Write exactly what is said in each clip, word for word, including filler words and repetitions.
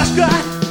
окошко,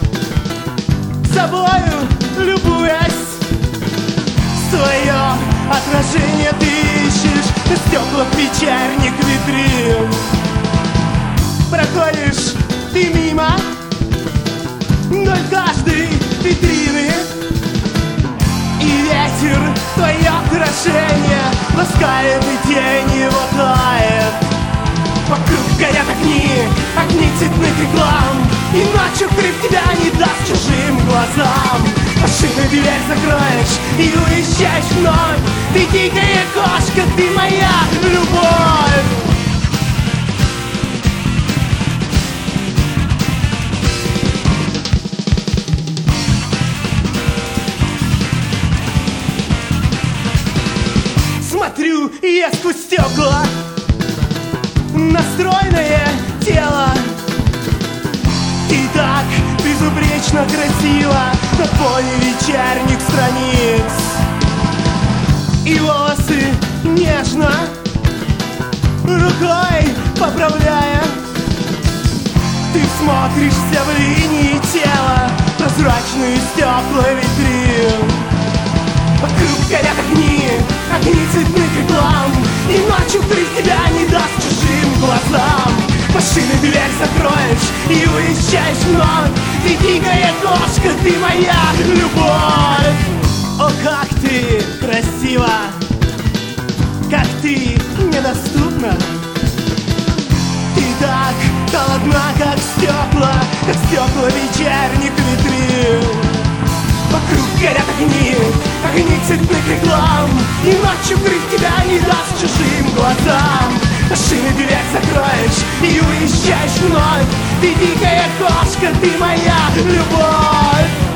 собою любуясь, свое отражение ты ищешь на стеклах вечерних витрин. Проходишь ты мимо вдоль каждой витрины, и ветер твое украшение ласкает, и тень его тает. Вокруг горят огни, огни цветных реклам, и ночью крик тебя не даст чужим глазам. Машину дверь закроешь и уезжаешь вновь. Ты дикая кошка, ты моя любовь. Смотрю я сквозь стекла на стройное тело. Ты так безупречно красиво на фоне вечерних страниц, и волосы нежно рукой поправляя, ты смотришься в линии тела, прозрачные стекла витрин. Вокруг горят огни, огни цветных реклам, и ночью крик тебя не даст чужим глазам. Машины дверь закроешь и уезжаешь вновь. Ты дикая кошка, ты моя любовь. О, как ты красива, как ты недоступна. Ты так холодна, как стекла, как стекла вечерних витрин. Вокруг горят огни, огни цветных реклам, и ночью крик тебя не даст чужим глазам. Машины дверь закроешь и уезжаешь вновь. Ты дикая кошка, ты моя любовь.